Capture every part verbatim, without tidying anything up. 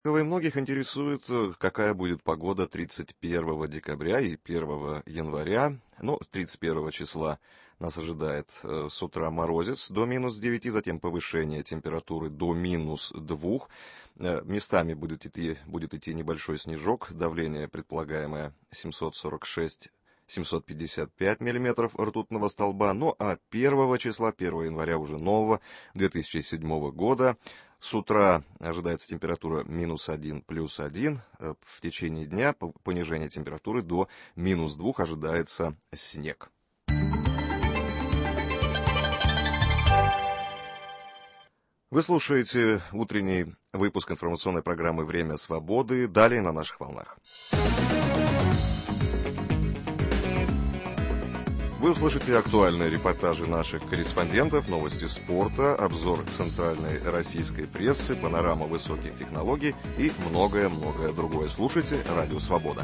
Многих интересует, какая будет погода тридцать первого декабря и первого января. Ну, тридцать первого числа нас ожидает э, с утра морозец до минус девяти, затем повышение температуры до минус двух. Э, местами будет идти, будет идти небольшой снежок, давление предполагаемое семьсот сорок шесть семьсот пятьдесят пять миллиметров ртутного столба. Ну а первого числа, первого января уже нового две тысячи седьмого года, с утра ожидается температура минус один, плюс один. В течение дня понижение температуры до минус двух, ожидается снег. Вы слушаете утренний выпуск информационной программы «Время свободы». Далее на наших волнах. Вы услышите актуальные репортажи наших корреспондентов, новости спорта, обзор центральной российской прессы, панорама высоких технологий и многое-многое другое. Слушайте «Радио Свобода».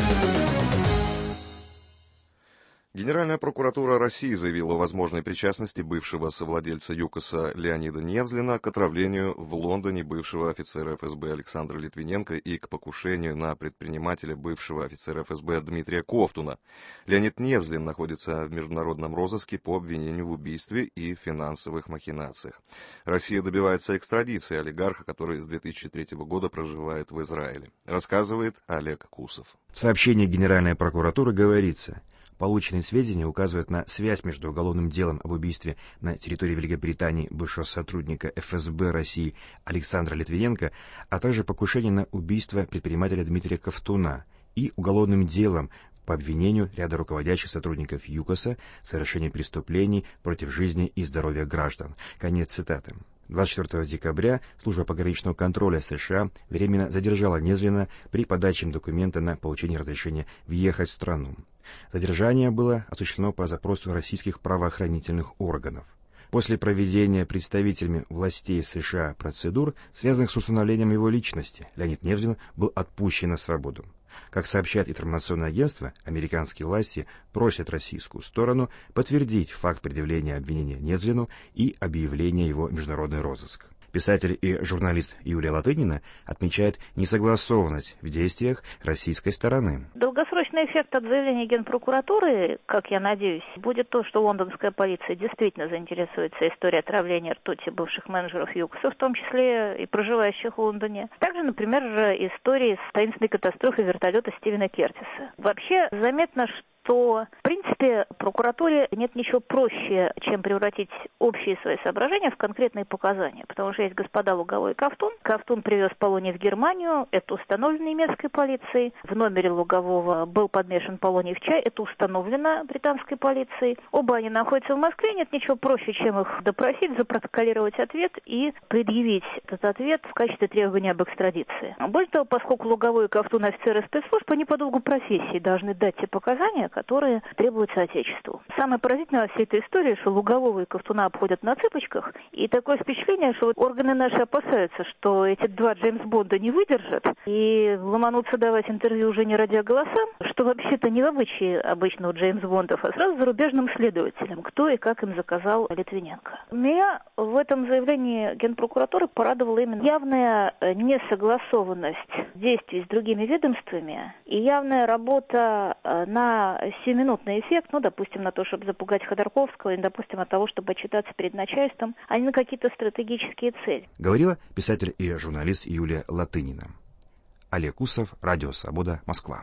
Генеральная прокуратура России заявила о возможной причастности бывшего совладельца ЮКОСа Леонида Невзлина к отравлению в Лондоне бывшего офицера эф эс бэ Александра Литвиненко и к покушению на предпринимателя бывшего офицера эф эс бэ Дмитрия Ковтуна. Леонид Невзлин находится в международном розыске по обвинению в убийстве и финансовых махинациях. Россия добивается экстрадиции олигарха, который с две тысячи третьего года проживает в Израиле. Рассказывает Олег Кусов. В сообщении Генеральной прокуратуры говорится: полученные сведения указывают на связь между уголовным делом об убийстве на территории Великобритании бывшего сотрудника эф эс бэ России Александра Литвиненко, а также покушение на убийство предпринимателя Дмитрия Ковтуна и уголовным делом по обвинению ряда руководящих сотрудников ЮКОСа в совершении преступлений против жизни и здоровья граждан. Конец цитаты. двадцать четвёртого декабря служба пограничного контроля США временно задержала Невзлина при подаче им документа на получение разрешения въехать в страну. Задержание было осуществлено по запросу российских правоохранительных органов. После проведения представителями властей США процедур, связанных с установлением его личности, Леонид Невзлин был отпущен на свободу. Как сообщает информационное агентство, американские власти просят российскую сторону подтвердить факт предъявления обвинения Невзлину и объявления его в международный розыск. Писатель и журналист Юлия Латынина отмечает несогласованность в действиях российской стороны. Долгосрочный эффект от заявления Генпрокуратуры, как я надеюсь, будет то, что лондонская полиция действительно заинтересуется историей отравления ртути бывших менеджеров ЮКОСа, в том числе и проживающих в Лондоне. Также, например, истории с таинственной катастрофой вертолета Стивена Кертиса. Вообще заметно, что то, в принципе, прокуратуре нет ничего проще, чем превратить общие свои соображения в конкретные показания. Потому что есть господа Луговой и Ковтун. Ковтун привез полоний в Германию, это установлено немецкой полицией. В номере Лугового был подмешан полоний в чай, это установлено британской полицией. Оба они находятся в Москве, нет ничего проще, чем их допросить, запротоколировать ответ и предъявить этот ответ в качестве требования об экстрадиции. Более того, поскольку Луговой и Ковтун офицеры спецслужб, они по долгу профессии должны дать те показания, которые требуются Отечеству. Самое поразительное во всей этой истории, что Лугового и Ковтуна обходят на цыпочках, и такое впечатление, что вот органы наши опасаются, что эти два Джеймс Бонда не выдержат и ломанутся давать интервью уже не радиоголосам, что вообще-то не в обычае обычного Джеймса Бондов, а сразу зарубежным следователям, кто и как им заказал Литвиненко. Меня в этом заявлении Генпрокуратуры порадовала именно явная несогласованность действий с другими ведомствами и явная работа на сиюминутный эффект, ну, допустим, на то, чтобы запугать Ходорковского, или, допустим, от того, чтобы отчитаться перед начальством, а не на какие-то стратегические цели. Говорила писатель и журналист Юлия Латынина. Олег Кусов, Радио Свобода, Москва.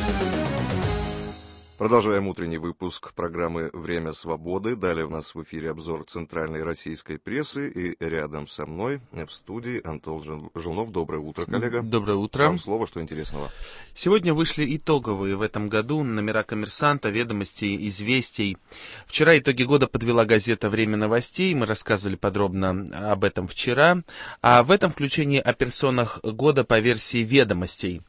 Продолжаем утренний выпуск программы «Время свободы». Далее у нас в эфире обзор центральной российской прессы. И рядом со мной в студии Антон Желнов. Доброе утро, коллега. Доброе утро. Вам слово, что интересного. Сегодня вышли итоговые в этом году номера «Коммерсанта», «Ведомостей», «Известий». Вчера итоги года подвела газета «Время новостей». Мы рассказывали подробно об этом вчера. А в этом включении о персонах года по версии «Ведомостей».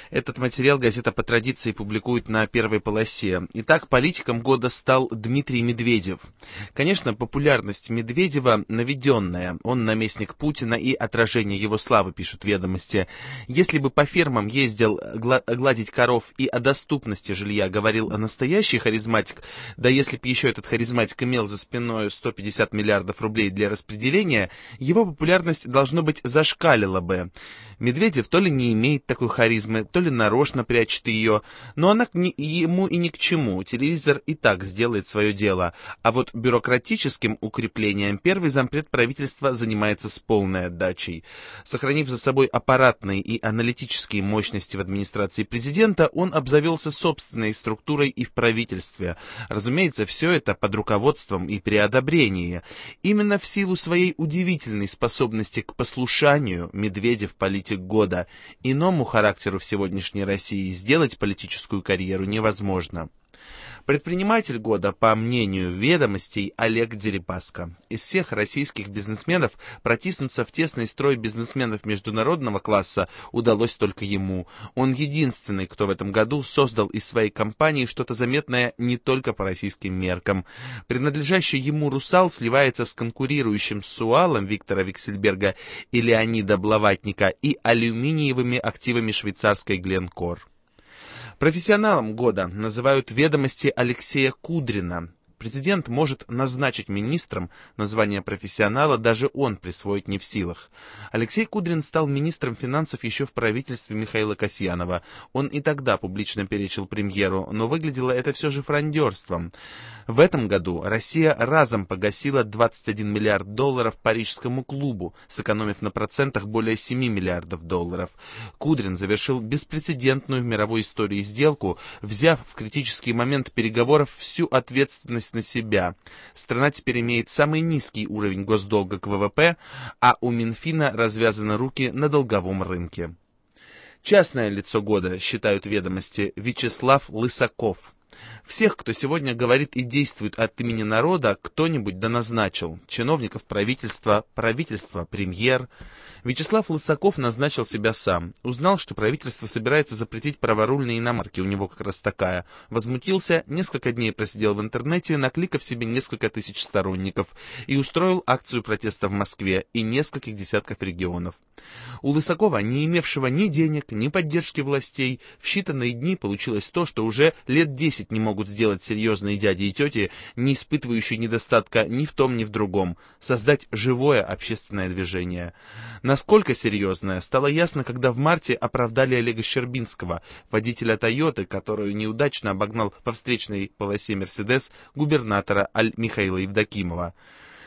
Этот материал газета по традиции публикует на первой полосе. Итак, политиком года стал Дмитрий Медведев. Конечно, популярность Медведева наведенная. Он наместник Путина и отражение его славы, пишут «Ведомости». Если бы по фермам ездил гладить коров и о доступности жилья говорил настоящий харизматик, да если бы еще этот харизматик имел за спиной сто пятьдесят миллиардов рублей для распределения, его популярность, должно быть, зашкалила бы. Медведев то ли не имеет такой харизмы, то ли нарочно прячет ее, но она не, ему и ни к чему, телевизор и так сделает свое дело, а вот бюрократическим укреплением первый зампред правительства занимается с полной отдачей. Сохранив за собой аппаратные и аналитические мощности в администрации президента, он обзавелся собственной структурой и в правительстве. Разумеется, все это под руководством и при одобрении. Именно в силу своей удивительной способности к послушанию Медведев политик года. Иному характеру в сегодняшней России сделать политическую карьеру невозможно. Предприниматель года, по мнению «Ведомостей», Олег Дерипаска. Из всех российских бизнесменов протиснуться в тесный строй бизнесменов международного класса удалось только ему. Он единственный, кто в этом году создал из своей компании что-то заметное не только по российским меркам. Принадлежащий ему «Русал» сливается с конкурирующим «Суалом» Виктора Виксельберга и Леонида Блаватника и алюминиевыми активами швейцарской «Гленкор». Профессионалом года называют «Ведомости» Алексея Кудрина. Президент может назначить министром, но звание профессионала даже он присвоить не в силах. Алексей Кудрин стал министром финансов еще в правительстве Михаила Касьянова. Он и тогда публично перечил премьеру, но выглядело это все же фрондерством. В этом году Россия разом погасила двадцать один миллиард долларов Парижскому клубу, сэкономив на процентах более семи миллиардов долларов. Кудрин завершил беспрецедентную в мировой истории сделку, взяв в критический момент переговоров всю ответственность на себя. Страна теперь имеет самый низкий уровень госдолга к вэ вэ пэ, а у Минфина развязаны руки на долговом рынке. Частное лицо года, считают «Ведомости», Вячеслав Лысаков. Всех, кто сегодня говорит и действует от имени народа, кто-нибудь доназначил. Чиновников правительства, правительство, премьер. Вячеслав Лысаков назначил себя сам. Узнал, что правительство собирается запретить праворульные иномарки, у него как раз такая. Возмутился, несколько дней просидел в интернете, накликав себе несколько тысяч сторонников, и устроил акцию протеста в Москве и нескольких десятков регионов. У Лысакова, не имевшего ни денег, ни поддержки властей, в считанные дни получилось то, что уже лет десять не могут сделать серьезные дяди и тети, не испытывающие недостатка ни в том, ни в другом, создать живое общественное движение. Насколько серьезное, стало ясно, когда в марте оправдали Олега Щербинского, водителя «Тойоты», которую неудачно обогнал по встречной полосе «Мерседес» губернатора Аль-Михаила Евдокимова.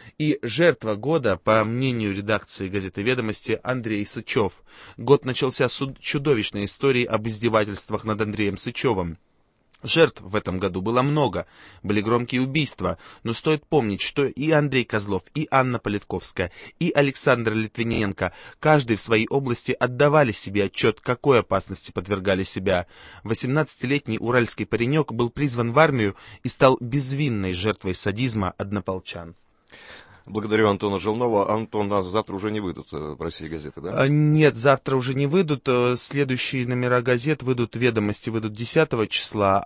И жертва года, по мнению редакции газеты «Ведомости», Андрей Сычев. Год начался с чудовищной историей об издевательствах над Андреем Сычевым. Жертв в этом году было много, были громкие убийства, но стоит помнить, что и Андрей Козлов, и Анна Политковская, и Александр Литвиненко, каждый в своей области отдавали себе отчет, какой опасности подвергали себя. восемнадцатилетний уральский паренек был призван в армию и стал безвинной жертвой садизма однополчан. Благодарю Антона Желнова. Антон, а завтра уже не выйдут в России газеты, да? Нет, завтра уже не выйдут. Следующие номера газет выйдут, «Ведомости» выйдут десятого числа,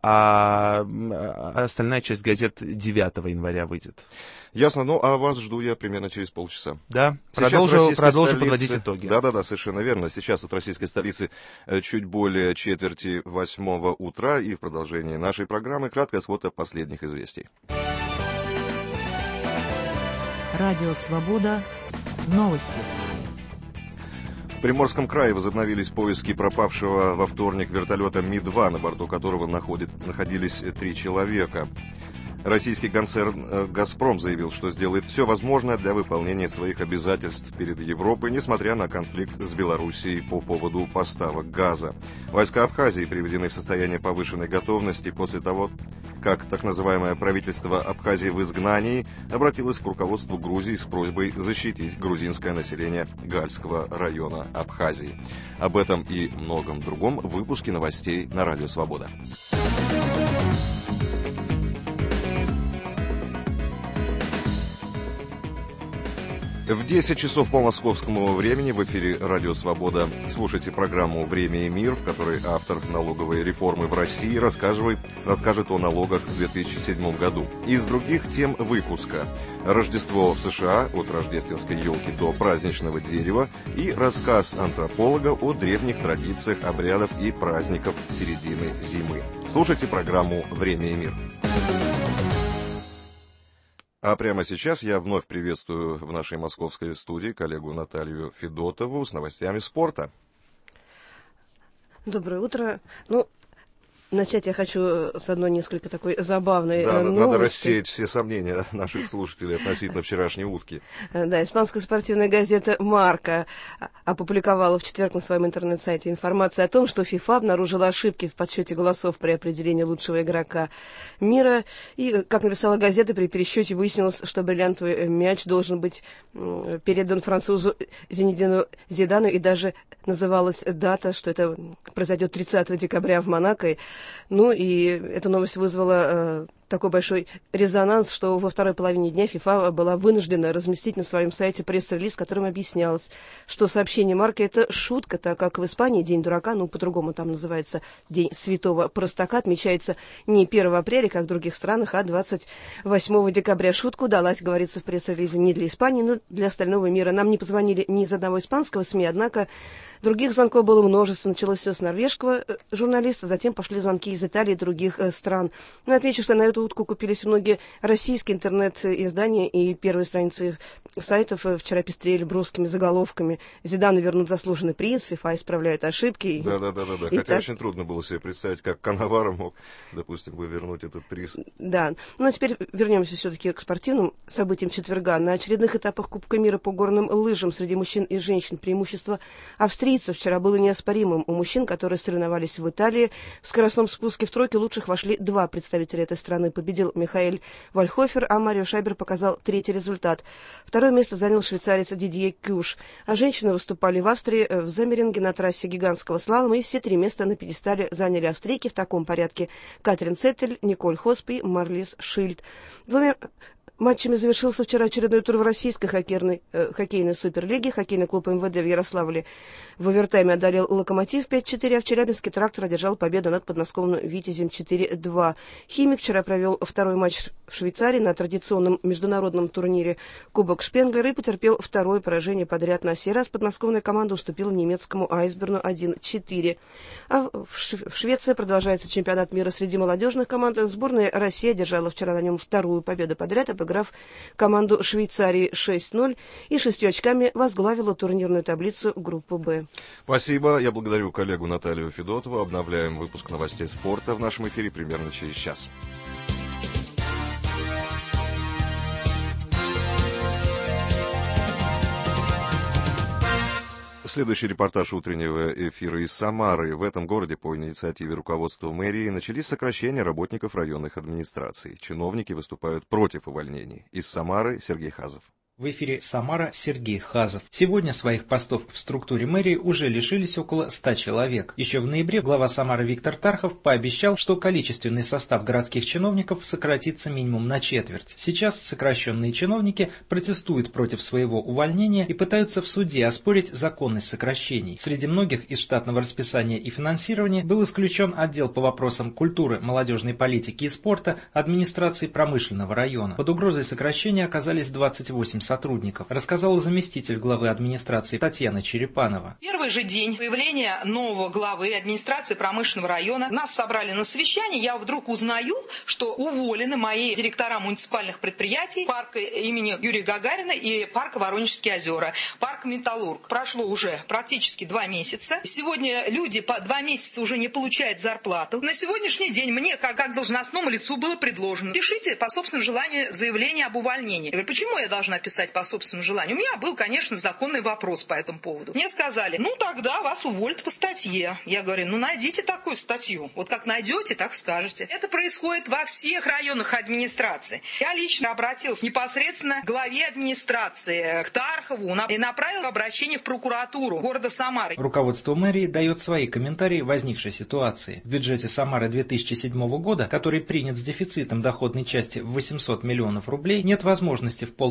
а остальная часть газет девятого января выйдет. Ясно, ну а вас жду я примерно через полчаса. Да, продолжу, продолжу столице... подводить итоги. Да-да-да, совершенно верно. Сейчас от российской столицы чуть более четверти восьмого утра, и в продолжении нашей программы краткая сводка последних известий. Радио «Свобода». Новости. В Приморском крае возобновились поиски пропавшего во вторник вертолета Ми два, на борту которого находит, находились три человека. Российский концерн «Газпром» заявил, что сделает все возможное для выполнения своих обязательств перед Европой, несмотря на конфликт с Белоруссией по поводу поставок газа. Войска Абхазии приведены в состояние повышенной готовности после того, как так называемое правительство Абхазии в изгнании обратилось к руководству Грузии с просьбой защитить грузинское население Гальского района Абхазии. Об этом и многом другом в выпуске новостей на Радио Свобода. В десять часов по московскому времени в эфире «Радио Свобода». Слушайте программу «Время и мир», в которой автор налоговой реформы в России рассказывает, расскажет о налогах в две тысячи седьмом году. Из других тем выпуска: Рождество в США, от рождественской елки до праздничного дерева, и рассказ антрополога о древних традициях, обрядов и праздников середины зимы. Слушайте программу «Время и мир». А прямо сейчас я вновь приветствую в нашей московской студии коллегу Наталью Федотову с новостями спорта. Доброе утро. Ну, начать я хочу с одной несколько такой забавной да, новости. Надо рассеять все сомнения наших слушателей относительно вчерашней утки. Да, испанская спортивная газета «Марка» опубликовала в четверг на своем интернет-сайте информацию о том, что ФИФА обнаружила ошибки в подсчете голосов при определении лучшего игрока мира. И, как написала газета, при пересчете выяснилось, что бриллиантовый мяч должен быть передан французу Зинедину Зидану, и даже называлась дата, что это произойдет тридцатого декабря в Монако. Ну и эта новость вызвала э, такой большой резонанс, что во второй половине дня ФИФА была вынуждена разместить на своем сайте пресс-релиз, в котором объяснялось, что сообщение Марки — это шутка, так как в Испании День дурака, ну по-другому там называется День святого простака, отмечается не первого апреля, как в других странах, а двадцать восьмого декабря. Шутка удалась, говорится в пресс-релизе, не для Испании, но для остального мира. Нам не позвонили ни из одного испанского СМИ, однако других звонков было множество. Началось все с норвежского журналиста, затем пошли звонки из Италии и других э, стран. Но отмечу, что на эту утку купились многие российские интернет-издания, и первые страницы сайтов вчера пестрели броскими заголовками: «Зидану вернут заслуженный приз», «ФИФА исправляет ошибки». Да-да-да, хотя так... очень трудно было себе представить, как Канаваро мог, допустим, бы вернуть этот приз. Да, ну а теперь вернемся все-таки к спортивным событиям четверга. На очередных этапах Кубка мира по горным лыжам среди мужчин и женщин преимущество австрийцев вчера было неоспоримым. У мужчин, которые соревновались в Италии, в скоростном спуске в тройке лучших вошли два представителя этой страны. Победил Михаэль Вальхофер, а Марио Шайбер показал третий результат. Второе место занял швейцарец Дидье Кюш. А женщины выступали в Австрии в Земеринге на трассе гигантского слалома, и все три места на пьедестале заняли австрийки в таком порядке: Катрин Цеттель, Николь Хосп и Марлис Шильд. Двумя матчами завершился вчера очередной тур в российской хоккейной, э, хоккейной суперлиге. Хоккейный клуб МВД в Ярославле в овертайме одолел «Локомотив» пять четыре, а в Челябинске «Трактор» одержал победу над подмосковным «Витязем» четыре два. «Химик» вчера провел второй матч в Швейцарии на традиционном международном турнире Кубок Шпенглера и потерпел второе поражение подряд. На сей раз подмосковная команда уступила немецкому «Айсберну» один четыре. А в, Ш- в Швеции продолжается чемпионат мира среди молодежных команд. Сборная России одержала вчера на нем вторую победу подряд, обыграв команду Швейцарии шесть ноль, и шестью очками возглавила турнирную таблицу группы «Б». Спасибо. Я благодарю коллегу Наталью Федотову. Обновляем выпуск новостей спорта в нашем эфире примерно через час. Следующий репортаж утреннего эфира из Самары. В этом городе по инициативе руководства мэрии начались сокращения работников районных администраций. Чиновники выступают против увольнений. Из Самары Сергей Хазов. В эфире «Самара» Сергей Хазов. Сегодня своих постов в структуре мэрии уже лишились около ста человек. Еще в ноябре глава Самары Виктор Тархов пообещал, что количественный состав городских чиновников сократится минимум на четверть. Сейчас сокращенные чиновники протестуют против своего увольнения и пытаются в суде оспорить законность сокращений. Среди многих из штатного расписания и финансирования был исключен отдел по вопросам культуры, молодежной политики и спорта администрации промышленного района. Под угрозой сокращения оказались двадцать восемь сотрудников, рассказала заместитель главы администрации Татьяна Черепанова. Первый же день появления нового главы администрации промышленного района нас собрали на совещание. Я вдруг узнаю, что уволены мои директора муниципальных предприятий парка имени Юрия Гагарина и парка Воронежские озера, парк Металлург. Прошло уже практически два месяца. Сегодня люди по два месяца уже не получают зарплату. На сегодняшний день мне, как, как должностному лицу, было предложено: пишите по собственному желанию заявление об увольнении. Я говорю, почему я должна писать по собственному желанию? У меня был, конечно, законный вопрос по этому поводу. Мне сказали: ну тогда вас уволят по статье. Я говорю: ну найдите такую статью. Вот как найдете, так скажете. Это происходит во всех районах администрации. Я лично обратился непосредственно к главе администрации, к Тархову, и направил обращение в прокуратуру города Самары. Руководство мэрии дает свои комментарии возникшей ситуации. В бюджете Самары две тысячи седьмого года, который принят с дефицитом доходной части в восемьсот миллионов рублей, нет возможности в полном объеме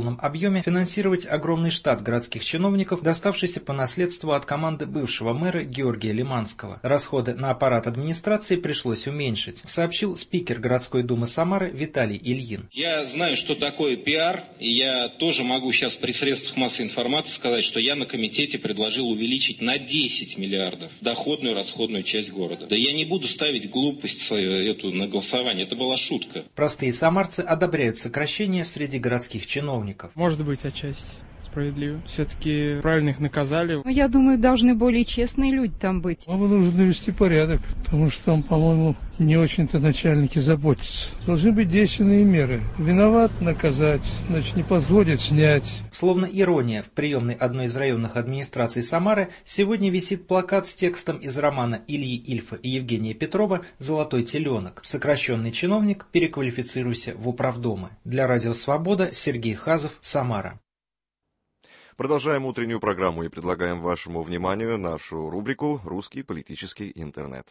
объеме финансировать огромный штат городских чиновников, доставшийся по наследству от команды бывшего мэра Георгия Лиманского. Расходы на аппарат администрации пришлось уменьшить, сообщил спикер городской думы Самары Виталий Ильин. Я знаю, что такое пиар, и я тоже могу сейчас при средствах массовой информации сказать, что я на комитете предложил увеличить на десять миллиардов доходную и расходную часть города. Да я не буду ставить глупость свою эту на голосование, это была шутка. Простые самарцы одобряют сокращение среди городских чиновников. Может быть, отчасти справедливо. Все-таки правильно их наказали. Я думаю, должны более честные люди там быть. Нам нужно навести порядок, потому что там, по-моему, не очень-то начальники заботятся. Должны быть действенные меры. Виноват — наказать, значит, не подходит — снять. Словно ирония, в приемной одной из районных администраций Самары сегодня висит плакат с текстом из романа Ильи Ильфа и Евгения Петрова «Золотой теленок». Сокращенный чиновник, переквалифицируйся в управдомы. Для Радио Свобода Сергей Хазов, Самара. Продолжаем утреннюю программу и предлагаем вашему вниманию нашу рубрику «Русский политический интернет».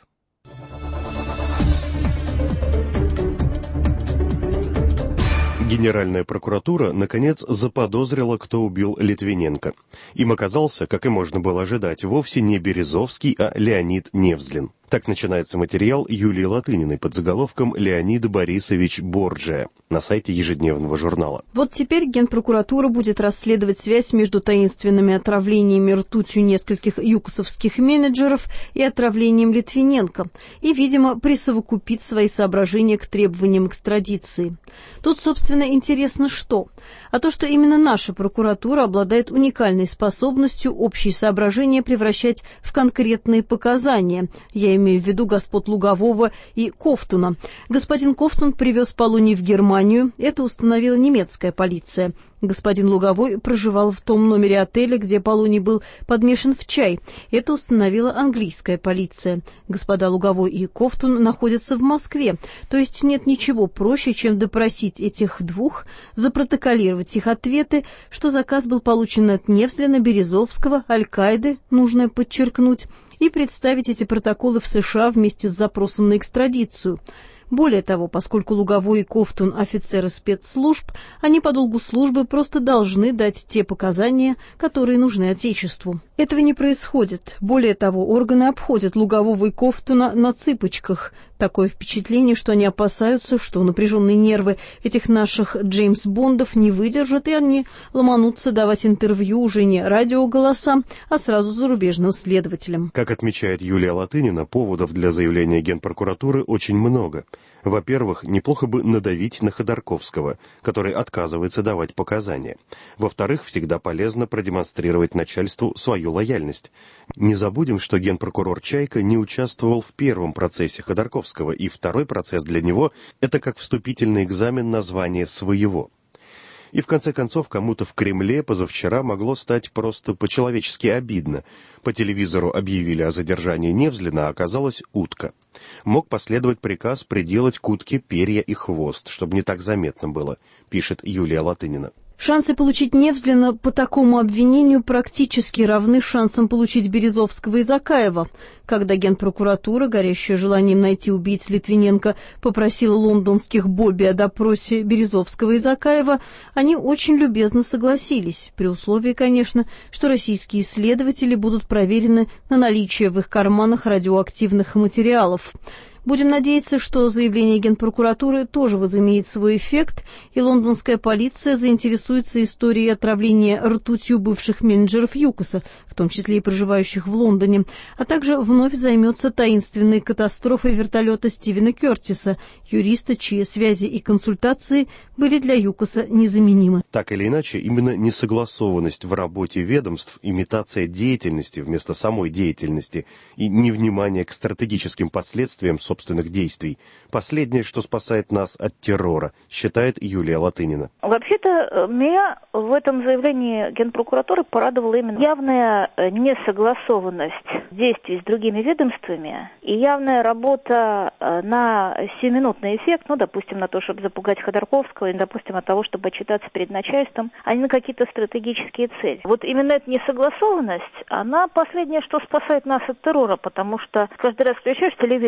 Генеральная прокуратура, наконец, заподозрила, кто убил Литвиненко. Им оказался, как и можно было ожидать, вовсе не Березовский, а Леонид Невзлин. Так начинается материал Юлии Латыниной под заголовком «Леонид Борисович Борджиа» на сайте ежедневного журнала. Вот теперь Генпрокуратура будет расследовать связь между таинственными отравлениями ртутью нескольких юкосовских менеджеров и отравлением Литвиненко, и, видимо, присовокупит свои соображения к требованиям экстрадиции. Тут, собственно, интересно что? А то, что именно наша прокуратура обладает уникальной способностью общие соображения превращать в конкретные показания. Я имею в виду господ Лугового и Ковтуна. Господин Ковтун привез Полуний в Германию, это установила немецкая полиция. Господин Луговой проживал в том номере отеля, где Полуний был подмешан в чай. Это установила английская полиция. Господа Луговой и Ковтун находятся в Москве. То есть нет ничего проще, чем допросить этих двух, запротоколировать их ответы, что заказ был получен от Невзлина, Березовского, Аль-Каиды, нужно подчеркнуть, и представить эти протоколы в США вместе с запросом на экстрадицию. Более того, поскольку Луговой и Ковтун – офицеры спецслужб, они по долгу службы просто должны дать те показания, которые нужны Отечеству. Этого не происходит. Более того, органы обходят Лугового и Ковтуна на цыпочках. Такое впечатление, что они опасаются, что напряженные нервы этих наших Джеймс Бондов не выдержат, и они ломанутся давать интервью уже не радиоголосам, а сразу зарубежным следователям. Как отмечает Юлия Латынина, поводов для заявления Генпрокуратуры очень много. Во-первых, неплохо бы надавить на Ходорковского, который отказывается давать показания. Во-вторых, всегда полезно продемонстрировать начальству свою лояльность. Не забудем, что генпрокурор Чайка не участвовал в первом процессе Ходорковского, и второй процесс для него – это как вступительный экзамен на звание своего. И в конце концов, кому-то в Кремле позавчера могло стать просто по-человечески обидно. По телевизору объявили о задержании Невзлина, а оказалась утка. Мог последовать приказ приделать к утке перья и хвост, чтобы не так заметно было, пишет Юлия Латынина. Шансы получить Невзлина по такому обвинению практически равны шансам получить Березовского и Закаева. Когда Генпрокуратура, горящая желанием найти убийц Литвиненко, попросила лондонских Бобби о допросе Березовского и Закаева, они очень любезно согласились, при условии, конечно, что российские следователи будут проверены на наличие в их карманах радиоактивных материалов. Будем надеяться, что заявление Генпрокуратуры тоже возымеет свой эффект, и лондонская полиция заинтересуется историей отравления ртутью бывших менеджеров ЮКОСа, в том числе и проживающих в Лондоне, а также вновь займется таинственной катастрофой вертолета Стивена Кертиса, юриста, чьи связи и консультации были для ЮКОСа незаменимы. Так или иначе, именно несогласованность в работе ведомств, имитация деятельности вместо самой деятельности и невнимание к стратегическим последствиям собственных действий. Последнее, что спасает нас от террора, считает Юлия Латынина. Вообще-то, меня в этом заявлении Генпрокуратуры порадовала именно явная несогласованность действий с другими ведомствами и явная работа на сиюминутный эффект, ну, допустим, на то, чтобы запугать Ходорковского, или, допустим, от того, чтобы отчитаться перед начальством, а не на какие-то стратегические цели. Вот именно эта несогласованность, она последнее, что спасает нас от террора, потому что каждый раз включаешь телевизор и здрасте,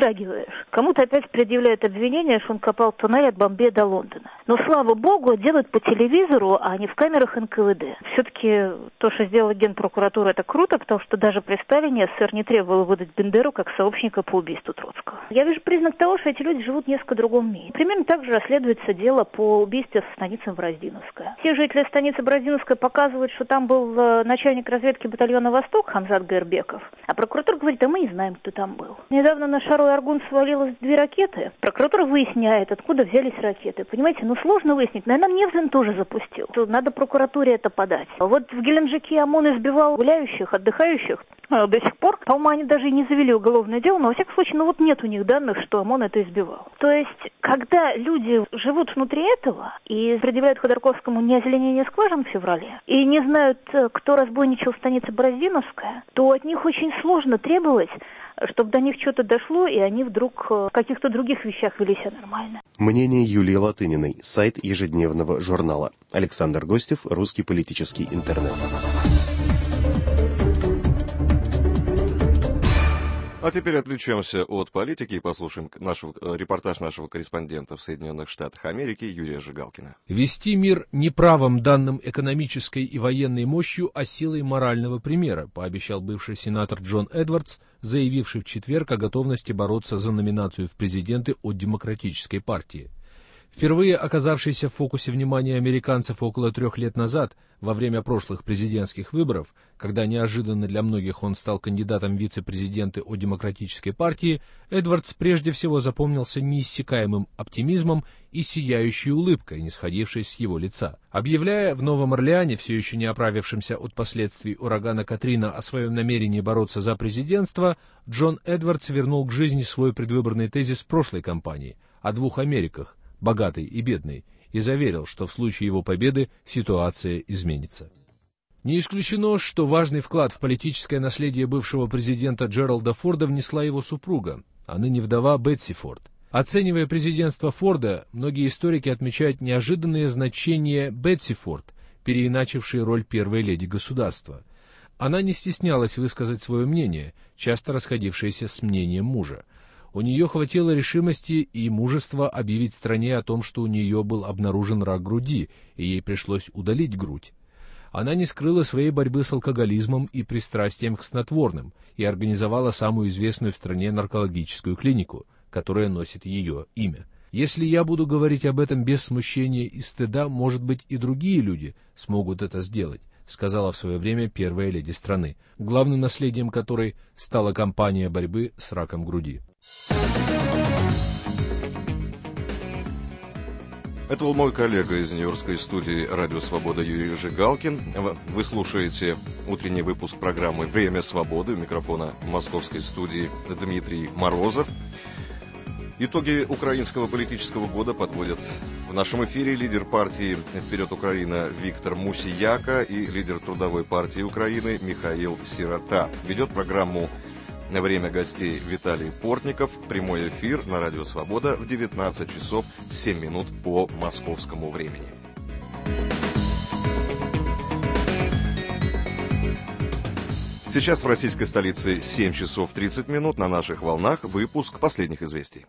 вздрагиваешь. Кому-то опять предъявляют обвинение, что он копал туннель от Бомбея до Лондона. Но, слава богу, делают по телевизору, а не в камерах эн ка вэ дэ. Все-таки то, что сделала Генпрокуратура, это круто, потому что даже при Сталине СССР не требовало выдать Бендеру как сообщника по убийству Троцкого. Я вижу признак того, что эти люди живут в несколько другом мире. Примерно так же расследуется дело по убийству в станице Бороздиновская. Все жители станицы Бороздиновская показывают, что там был начальник разведки батальона «Восток» Хамзат Гайрбеков, а прокуратура говорит, а мы не знаем, кто там был. Недавно на Шару и Аргун свалилось две ракеты. Прокуратура выясняет, откуда взялись ракеты. Понимаете, ну сложно выяснить. Наверное, Невзин тоже запустил. Надо прокуратуре это подать. Вот в Геленджике ОМОН избивал гуляющих, отдыхающих. До сих пор, по-моему, они даже и не завели уголовное дело, но, во всяком случае, ну вот нет у них данных, что ОМОН это избивал. То есть, когда люди живут внутри этого и предъявляют Ходорковскому неозеленение скважин в феврале, и не знают, кто разбойничал в станице Бороздиновская, то от них очень сложно требовать, чтобы до них что-то дошло, и они вдруг в каких-то других вещах вели себя нормально. Мнение Юлии Латыниной. Сайт ежедневного журнала. Александр Гостев, Русский политический интернет. А теперь отвлечемся от политики и послушаем нашего, репортаж нашего корреспондента в Соединенных Штатах Америки Юрия Жигалкина. Вести мир не правом, данным экономической и военной мощью, а силой морального примера, пообещал бывший сенатор Джон Эдвардс, заявивший в четверг о готовности бороться за номинацию в президенты от Демократической партии. Впервые оказавшийся в фокусе внимания американцев около трех лет назад, во время прошлых президентских выборов, когда неожиданно для многих он стал кандидатом в вице-президенты от Демократической партии, Эдвардс прежде всего запомнился неиссякаемым оптимизмом и сияющей улыбкой, нисходившей с его лица. Объявляя в Новом Орлеане, все еще не оправившимся от последствий урагана Катрина, о своем намерении бороться за президентство, Джон Эдвардс вернул к жизни свой предвыборный тезис прошлой кампании о двух Америках, богатой и бедной, и заверил, что в случае его победы ситуация изменится. Не исключено, что важный вклад в политическое наследие бывшего президента Джералда Форда внесла его супруга, а ныне вдова Бетси Форд. Оценивая президентство Форда, многие историки отмечают неожиданное значение Бетси Форд, переиначившей роль первой леди государства. Она не стеснялась высказать свое мнение, часто расходившееся с мнением мужа. У нее хватило решимости и мужества объявить стране о том, что у нее был обнаружен рак груди, и ей пришлось удалить грудь. Она не скрыла своей борьбы с алкоголизмом и пристрастием к снотворным и организовала самую известную в стране наркологическую клинику, которая носит ее имя. Если я буду говорить об этом без смущения и стыда, может быть, и другие люди смогут это сделать, сказала в свое время первая леди страны, главным наследием которой стала кампания борьбы с раком груди. Это был мой коллега из нью-йоркской студии «Радио Свобода» Юрий Жигалкин. Вы слушаете утренний выпуск программы «Время свободы». У микрофона московской студии Дмитрий Морозов. Итоги украинского политического года подводят в нашем эфире лидер партии «Вперед, Украина» Виктор Мусияка и лидер Трудовой партии Украины Михаил Сирота. Ведет программу «На время гостей» Виталий Портников. Прямой эфир на Радио Свобода в девятнадцать часов семь минут по московскому времени. Сейчас в российской столице семь часов тридцать минут. На наших волнах выпуск последних известий.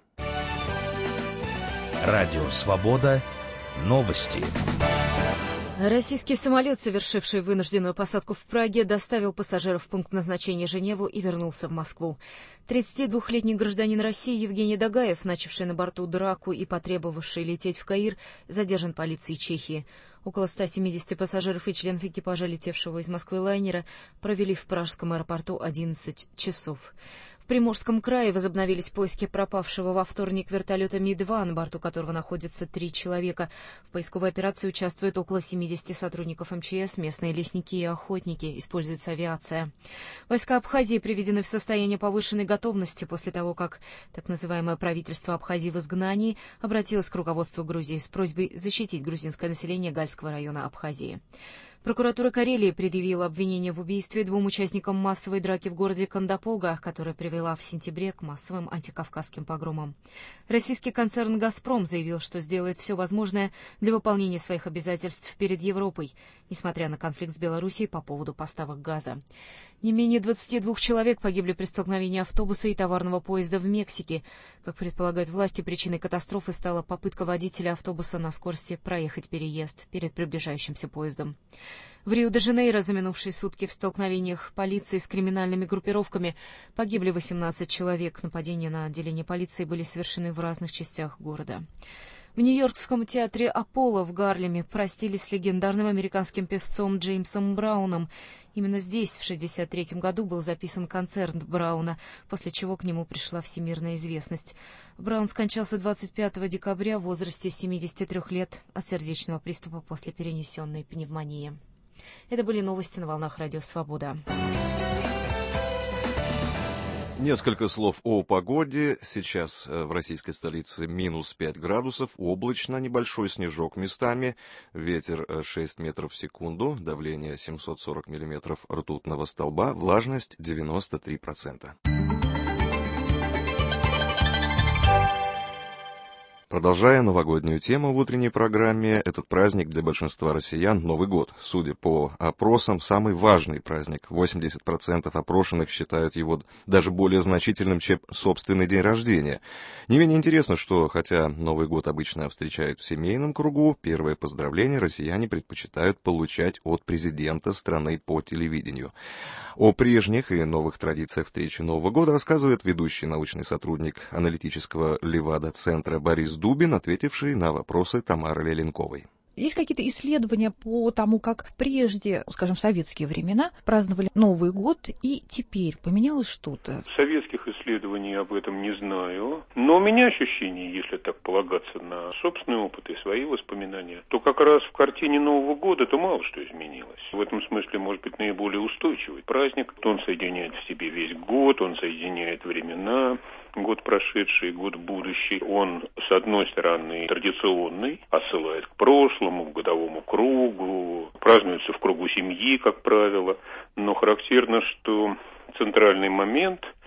Радио Свобода. Новости. Российский самолет, совершивший вынужденную посадку в Праге, доставил пассажиров в пункт назначения Женеву и вернулся в Москву. тридцатидвухлетний гражданин России Евгений Догаев, начавший на борту драку и потребовавший лететь в Каир, задержан полицией Чехии. Около ста семидесяти пассажиров и членов экипажа летевшего из Москвы лайнера провели в пражском аэропорту одиннадцать часов. В Приморском крае возобновились поиски пропавшего во вторник вертолета Ми два, на борту которого находятся три человека. В поисковой операции участвуют около семидесяти сотрудников эм че эс, местные лесники и охотники, используется авиация. Войска Абхазии приведены в состояние повышенной готовности после того, как так называемое правительство Абхазии в изгнании обратилось к руководству Грузии с просьбой защитить грузинское население Гальского района Абхазии. Прокуратура Карелии предъявила обвинение в убийстве двум участникам массовой драки в городе Кандапога, которая привела в сентябре к массовым антикавказским погромам. Российский концерн «Газпром» заявил, что сделает все возможное для выполнения своих обязательств перед Европой, несмотря на конфликт с Белоруссией по поводу поставок газа. Не менее двадцати двух человек погибли при столкновении автобуса и товарного поезда в Мексике. Как предполагают власти, причиной катастрофы стала попытка водителя автобуса на скорости проехать переезд перед приближающимся поездом. В Рио-де-Жанейро за минувшие сутки в столкновениях полиции с криминальными группировками погибли восемнадцать человек. Нападения на отделение полиции были совершены в разных частях города. В Нью-Йоркском театре «Аполло» в Гарлеме простились с легендарным американским певцом Джеймсом Брауном. Именно здесь в шестьдесят третьем году был записан концерт Брауна, после чего к нему пришла всемирная известность. Браун скончался двадцать пятого декабря в возрасте семидесяти трёх лет от сердечного приступа после перенесенной пневмонии. Это были новости на волнах Радио Свобода. Несколько слов о погоде. Сейчас в российской столице минус пять градусов, облачно, небольшой снежок местами, ветер шесть метров в секунду, давление семьсот сорок миллиметров ртутного столба, влажность девяносто три процента. Продолжая новогоднюю тему в утренней программе, этот праздник для большинства россиян — Новый год. Судя по опросам, самый важный праздник. восемьдесят процентов опрошенных считают его даже более значительным, чем собственный день рождения. Не менее интересно, что, хотя Новый год обычно встречают в семейном кругу, первые поздравления россияне предпочитают получать от президента страны по телевидению. О прежних и новых традициях встречи Нового года рассказывает ведущий научный сотрудник аналитического Левада-центра Борис Дубин, ответивший на вопросы Тамары Леленковой. Есть какие-то исследования по тому, как прежде, скажем, в советские времена праздновали Новый год, и теперь поменялось что-то? Советских исследований об этом не знаю, но у меня ощущение, если так полагаться на собственный опыт и свои воспоминания, то как раз в картине Нового года то мало что изменилось. В этом смысле, может быть, наиболее устойчивый праздник. Он соединяет в себе весь год, он соединяет времена. Год прошедший, год будущий, он, с одной стороны, традиционный, отсылает к прошлому, к годовому кругу, празднуется в кругу семьи, как правило, но характерно, что центральный момент –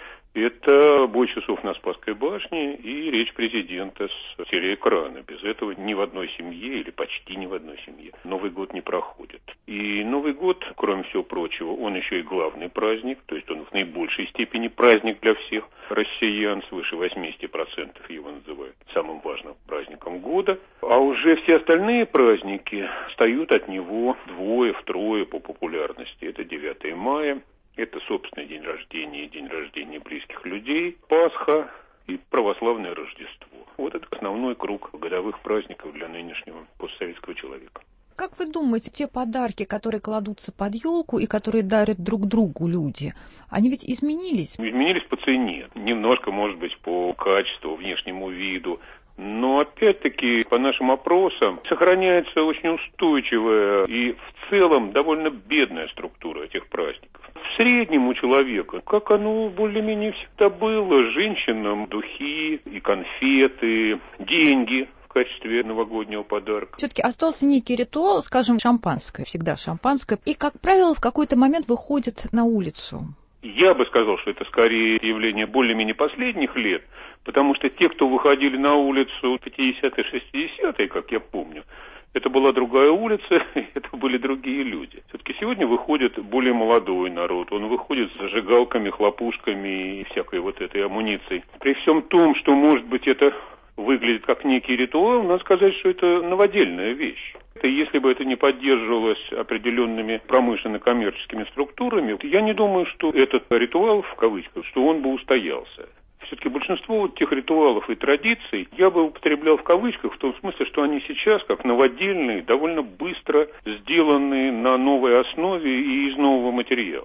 это бой часов на Спасской башне и речь президента с телеэкрана. Без этого ни в одной семье, или почти ни в одной семье, Новый год не проходит. И Новый год, кроме всего прочего, он еще и главный праздник, то есть он в наибольшей степени праздник для всех россиян, свыше восемьдесят процентов его называют самым важным праздником года. А уже все остальные праздники встают от него двое, втрое по популярности. Это девятое мая. Это собственный день рождения и день рождения близких людей, Пасха и православное Рождество. Вот это основной круг годовых праздников для нынешнего постсоветского человека. Как вы думаете, те подарки, которые кладутся под елку и которые дарят друг другу люди, они ведь изменились? Изменились по цене, немножко, может быть, по качеству, внешнему виду. Но, опять-таки, по нашим опросам, сохраняется очень устойчивая и в целом довольно бедная структура этих праздников. В среднем у человека, как оно более-менее всегда было, женщинам духи и конфеты, деньги в качестве новогоднего подарка. Все-таки остался некий ритуал, скажем, шампанское, всегда шампанское, и, как правило, в какой-то момент выходит на улицу. Я бы сказал, что это скорее явление более-менее последних лет, потому что те, кто выходили на улицу в пятидесятые, шестидесятые, как я помню, это была другая улица, это были другие люди. Все-таки сегодня выходит более молодой народ, он выходит с зажигалками, хлопушками и всякой вот этой амуницией. При всем том, что, может быть, это выглядит как некий ритуал, надо сказать, что это новодельная вещь. И если бы это не поддерживалось определенными промышленно-коммерческими структурами, я не думаю, что этот ритуал, в кавычках, что он бы устоялся. Все-таки большинство вот тех ритуалов и традиций я бы употреблял в кавычках в том смысле, что они сейчас, как новодельные, довольно быстро сделаны на новой основе и из нового материала.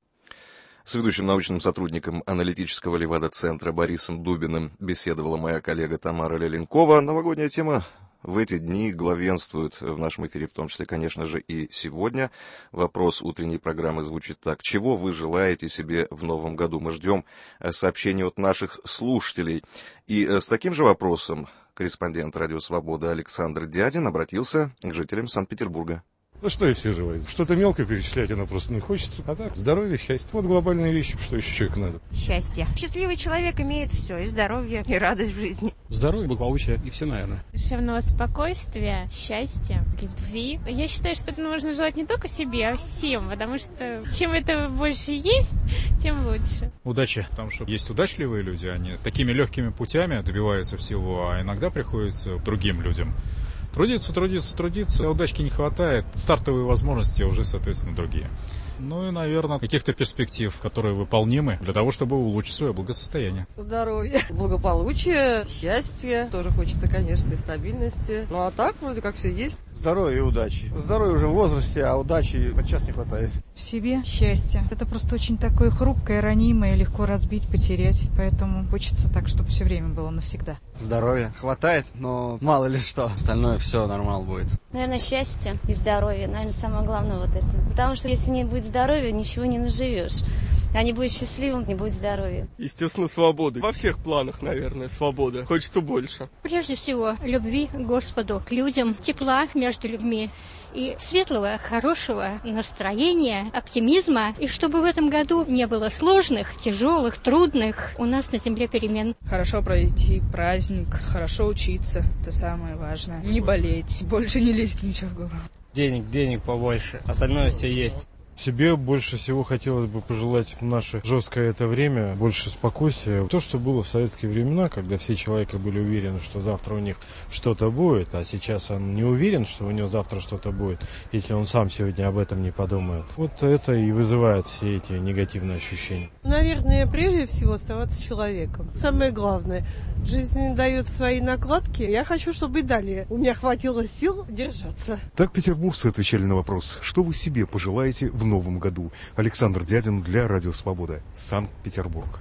С ведущим научным сотрудником аналитического Левада-центра Борисом Дубиным беседовала моя коллега Тамара Леленкова. Новогодняя тема в эти дни главенствует в нашем эфире, в том числе, конечно же, и сегодня. Вопрос утренней программы звучит так. Чего вы желаете себе в новом году? Мы ждем сообщений от наших слушателей. И с таким же вопросом корреспондент «Радио Свобода» Александр Дядин обратился к жителям Санкт-Петербурга. Ну что и все же говорят. Что-то мелкое перечислять оно просто не хочется. А так, здоровье, счастье. Вот глобальные вещи, что еще человеку надо. Счастье. Счастливый человек имеет все, и здоровье, и радость в жизни. Здоровье, благополучие и все, наверное. Душевного спокойствия, счастья, любви. Я считаю, что это нужно желать не только себе, а всем, потому что чем это больше есть, тем лучше. Удачи, потому что есть удачливые люди, они такими легкими путями добиваются всего, а иногда приходится другим людям трудиться, трудиться, трудиться. Удачки не хватает, стартовые возможности уже, соответственно, другие. Ну и, наверное, каких-то перспектив, которые выполнимы для того, чтобы улучшить свое благосостояние. Здоровье, благополучие, счастье. Тоже хочется, конечно, и стабильности. Ну а так вроде как все есть. Здоровье и удачи. Здоровье уже в возрасте, а удачи подчас не хватает. В себе счастье. Это просто очень такое хрупкое, ранимое, легко разбить, потерять. Поэтому хочется так, чтобы все время было навсегда. Здоровья хватает, но мало ли что. Остальное все нормально будет. Наверное, счастье и здоровье. Наверное, самое главное вот это. Потому что если не будет здоровья, ничего не наживешь. А не будешь счастливым, не будет здоровья. Естественно, свободы. Во всех планах, наверное, свобода. Хочется больше. Прежде всего, любви к Господу, к людям, тепла между людьми и светлого, хорошего настроения, оптимизма. И чтобы в этом году не было сложных, тяжелых, трудных у нас на земле перемен. Хорошо пройти праздник, хорошо учиться. Это самое важное. Не болеть, больше не лезть ничего в голову. Денег, денег побольше. Остальное все есть. Себе больше всего хотелось бы пожелать в наше жесткое это время больше спокойствия. То, что было в советские времена, когда все человека были уверены, что завтра у них что-то будет, а сейчас он не уверен, что у него завтра что-то будет, если он сам сегодня об этом не подумает. Вот это и вызывает все эти негативные ощущения. Наверное, прежде всего оставаться человеком. Самое главное, жизнь дает свои накладки. Я хочу, чтобы и далее у меня хватило сил держаться. Так петербуржцы отвечали на вопрос, что вы себе пожелаете в новом году. Александр Дядин для Радио Свобода, Санкт-Петербург.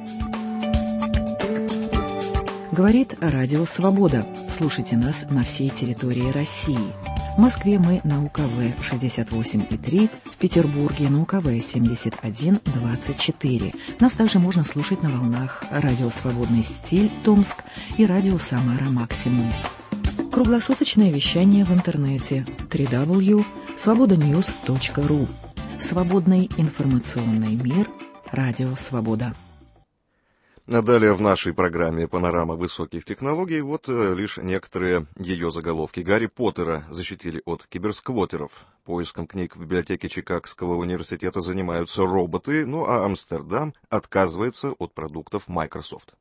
Говорит Радио Свобода. Слушайте нас на всей территории России. В Москве мы на У К В шестьдесят восемь и три, в Петербурге на У К В семьдесят один двадцать четыре. Нас также можно слушать на волнах Радио Свободный стиль Томск и Радио Самара Максимум. Круглосуточное вещание в интернете дабл ю дабл ю дабл ю точка свобода ньюс точка ру. Свободный информационный мир. Радио Свобода. А далее в нашей программе «Панорама высоких технологий» вот лишь некоторые ее заголовки. Гарри Поттера защитили от киберсквотеров. Поиском книг в библиотеке Чикагского университета занимаются роботы, ну а Амстердам отказывается от продуктов Microsoft.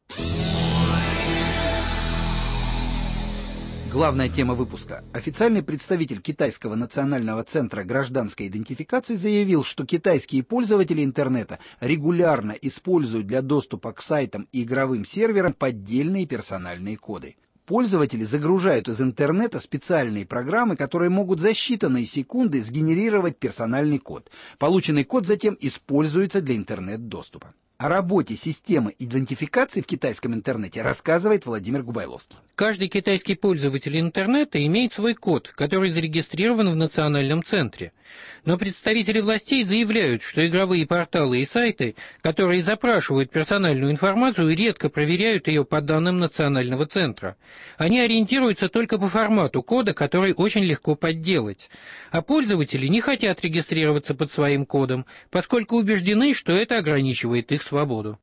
Главная тема выпуска. Официальный представитель Китайского национального центра гражданской идентификации заявил, что китайские пользователи интернета регулярно используют для доступа к сайтам и игровым серверам поддельные персональные коды. Пользователи загружают из интернета специальные программы, которые могут за считанные секунды сгенерировать персональный код. Полученный код затем используется для интернет-доступа. О работе системы идентификации в китайском интернете рассказывает Владимир Губайловский. Каждый китайский пользователь интернета имеет свой код, который зарегистрирован в национальном центре. Но представители властей заявляют, что игровые порталы и сайты, которые запрашивают персональную информацию, редко проверяют ее по данным национального центра. Они ориентируются только по формату кода, который очень легко подделать. А пользователи не хотят регистрироваться под своим кодом, поскольку убеждены, что это ограничивает их свободу.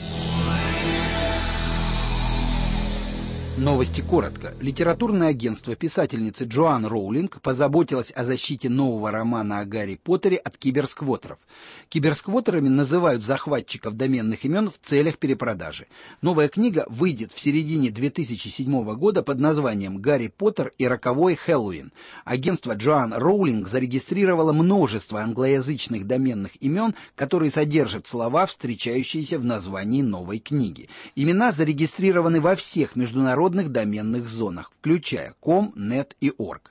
Новости коротко. Литературное агентство писательницы Джоан Роулинг позаботилось о защите нового романа о Гарри Поттере от киберсквотеров. Киберсквотерами называют захватчиков доменных имен в целях перепродажи. Новая книга выйдет в середине две тысячи седьмого года под названием «Гарри Поттер и роковой Хэллоуин». Агентство Джоан Роулинг зарегистрировало множество англоязычных доменных имен, которые содержат слова, встречающиеся в названии новой книги. Имена зарегистрированы во всех международных доменных зонах, включая ком, нет и орг.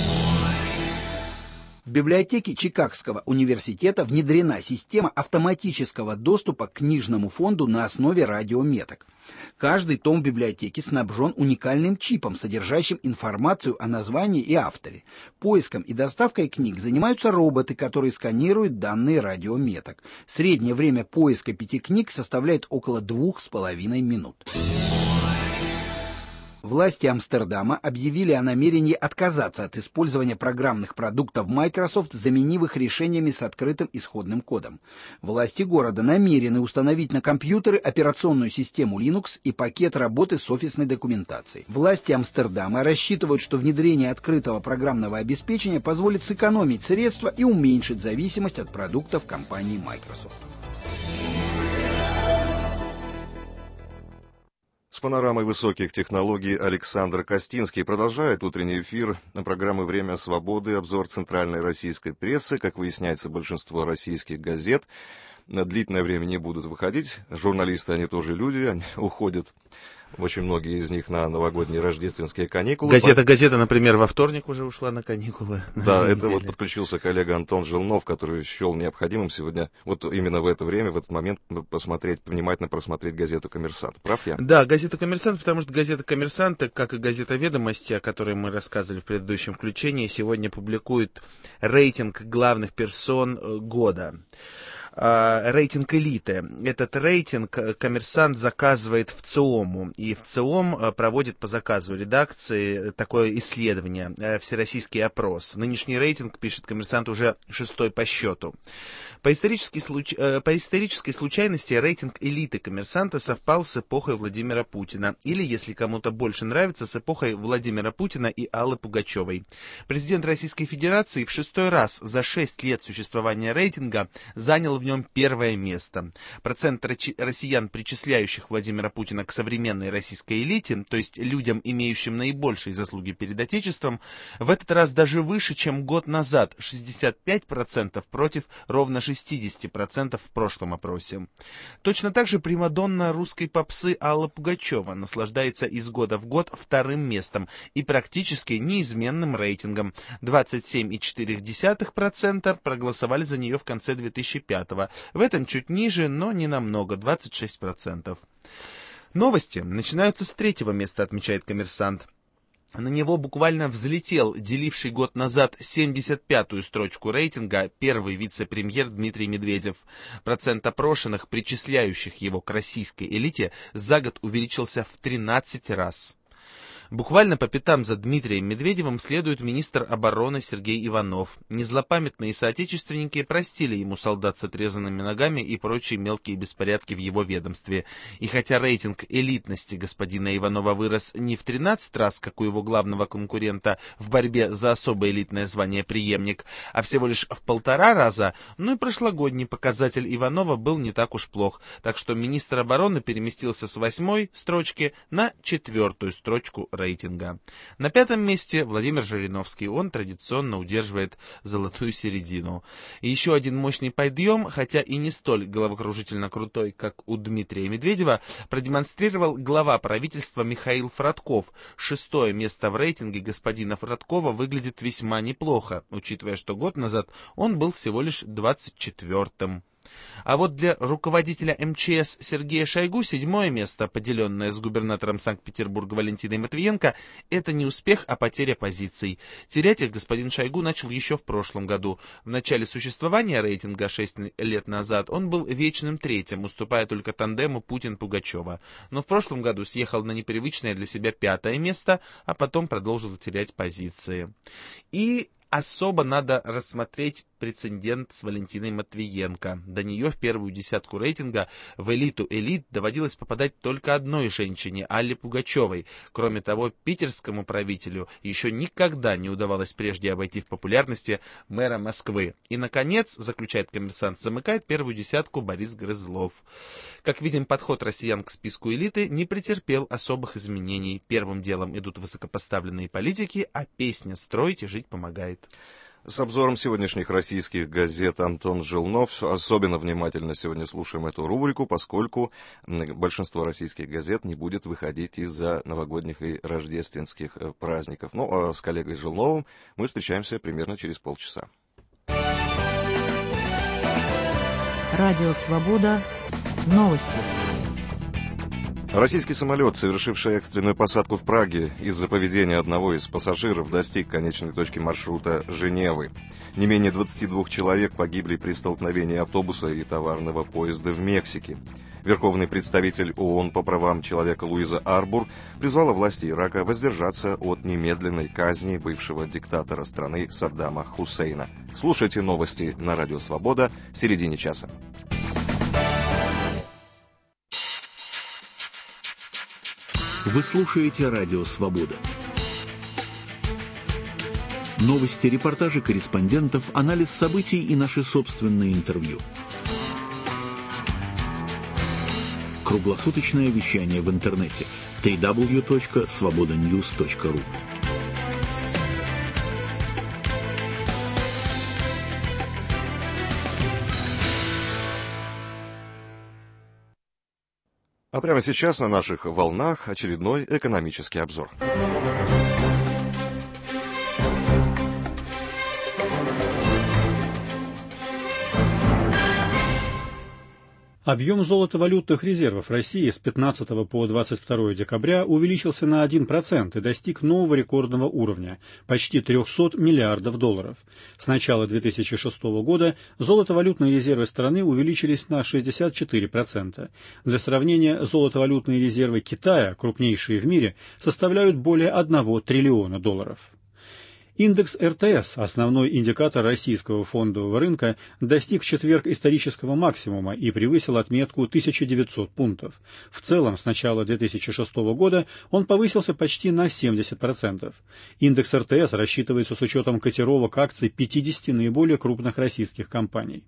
В библиотеке Чикагского университета внедрена система автоматического доступа к книжному фонду на основе радиометок. Каждый том библиотеки снабжен уникальным чипом, содержащим информацию о названии и авторе. Поиском и доставкой книг занимаются роботы, которые сканируют данные радиометок. Среднее время поиска пяти книг составляет около двух с половиной минут. Власти Амстердама объявили о намерении отказаться от использования программных продуктов Microsoft, заменив их решениями с открытым исходным кодом. Власти города намерены установить на компьютеры операционную систему Linux и пакет работы с офисной документацией. Власти Амстердама рассчитывают, что внедрение открытого программного обеспечения позволит сэкономить средства и уменьшить зависимость от продуктов компании Microsoft. С панорамой высоких технологий Александр Костинский продолжает утренний эфир программы «Время свободы», обзор центральной российской прессы. Как выясняется, большинство российских газет на длительное время не будут выходить. Журналисты, они тоже люди, они уходят. Очень многие из них на новогодние рождественские каникулы. Газета «Газета», например, во вторник уже ушла на каникулы. Да, это вот подключился коллега Антон Жилнов, который счел необходимым сегодня, вот именно в это время, в этот момент посмотреть, внимательно просмотреть газету «Коммерсант». Прав я? Да, газету «Коммерсант», потому что газета «Коммерсант», как и газета «Ведомости», о которой мы рассказывали в предыдущем включении, сегодня публикует рейтинг главных персон года. Рейтинг элиты. Этот рейтинг «Коммерсант» заказывает в ЦИОМу, и в ЦИОМ проводит по заказу редакции такое исследование, всероссийский опрос. Нынешний рейтинг, пишет «Коммерсант», уже шестой по счету. По исторической, случ... по исторической случайности рейтинг элиты «Коммерсанта» совпал с эпохой Владимира Путина, или, если кому-то больше нравится, с эпохой Владимира Путина и Аллы Пугачевой. Президент Российской Федерации в шестой раз за шесть лет существования рейтинга занял в нем первое место. Процент россиян, причисляющих Владимира Путина к современной российской элите, то есть людям, имеющим наибольшие заслуги перед Отечеством, в этот раз даже выше, чем год назад, шестьдесят пять процентов против ровно шестьдесят процентов в прошлом опросе. Точно так же примадонна русской попсы Алла Пугачева наслаждается из года в год вторым местом и практически неизменным рейтингом. двадцать семь целых четыре десятых процента проголосовали за нее в конце две тысячи пятого. В этом чуть ниже, но не намного, двадцать шесть процентов. Новости начинаются с третьего места, отмечает «Коммерсант». На него буквально взлетел, деливший год назад семьдесят пятую строчку рейтинга, первый вице-премьер Дмитрий Медведев. Процент опрошенных, причисляющих его к российской элите, за год увеличился в тринадцать раз. Буквально по пятам за Дмитрием Медведевым следует министр обороны Сергей Иванов. Незлопамятные соотечественники простили ему солдат с отрезанными ногами и прочие мелкие беспорядки в его ведомстве. И хотя рейтинг элитности господина Иванова вырос не в тринадцать раз, как у его главного конкурента в борьбе за особое элитное звание преемник, а всего лишь в полтора раза, но и прошлогодний показатель Иванова был не так уж плох, так что министр обороны переместился с восьмой строчки на четвертую строчку рейтинга. На пятом месте Владимир Жириновский. Он традиционно удерживает золотую середину. И еще один мощный подъем, хотя и не столь головокружительно крутой, как у Дмитрия Медведева, продемонстрировал глава правительства Михаил Фродков. Шестое место в рейтинге господина Фродкова выглядит весьма неплохо, учитывая, что год назад он был всего лишь двадцать четвёртым. А вот для руководителя эм че эс Сергея Шойгу седьмое место, поделенное с губернатором Санкт-Петербурга Валентиной Матвиенко, это не успех, а потеря позиций. Терять их господин Шойгу начал еще в прошлом году. В начале существования рейтинга шесть лет назад он был вечным третьим, уступая только тандему Путин-Пугачева. Но в прошлом году съехал на непривычное для себя пятое место, а потом продолжил терять позиции. И особо надо рассмотреть прецедент с Валентиной Матвиенко. До нее в первую десятку рейтинга в элиту элит доводилось попадать только одной женщине, Алле Пугачевой. Кроме того, питерскому правителю еще никогда не удавалось прежде обойти в популярности мэра Москвы. И, наконец, заключает «Коммерсант», замыкает первую десятку Борис Грызлов. Как видим, подход россиян к списку элиты не претерпел особых изменений. Первым делом идут высокопоставленные политики, а песня «Строить и жить» помогает. С обзором сегодняшних российских газет Антон Жилнов. Особенно внимательно сегодня слушаем эту рубрику, поскольку большинство российских газет не будет выходить из-за новогодних и рождественских праздников. Ну, а с коллегой Жилновым мы встречаемся примерно через полчаса. Радио «Свобода». Новости. Российский самолет, совершивший экстренную посадку в Праге из-за поведения одного из пассажиров, достиг конечной точки маршрута Женевы. Не менее двадцати двух человек погибли при столкновении автобуса и товарного поезда в Мексике. Верховный представитель ООН по правам человека Луиза Арбур призвала власти Ирака воздержаться от немедленной казни бывшего диктатора страны Саддама Хусейна. Слушайте новости на Радио Свобода в середине часа. Вы слушаете Радио Свобода. Новости, репортажи корреспондентов, анализ событий и наши собственные интервью. Круглосуточное вещание в интернете дабл ю дабл ю дабл ю точка свобода ньюс точка ру. А прямо сейчас на наших волнах очередной экономический обзор. Объем золотовалютных резервов России с пятнадцатого по двадцать второе декабря увеличился на один процент и достиг нового рекордного уровня – почти триста миллиардов долларов. С начала две тысячи шестого года золотовалютные резервы страны увеличились на шестьдесят четыре процента. Для сравнения, золотовалютные резервы Китая, крупнейшие в мире, составляют более одного триллиона долларов. Индекс эр тэ эс, основной индикатор российского фондового рынка, достиг в четверг исторического максимума и превысил отметку тысяча девятьсот пунктов. В целом, с начала две тысячи шестого года он повысился почти на семьдесят процентов. Индекс эр тэ эс рассчитывается с учетом котировок акций пятидесяти наиболее крупных российских компаний.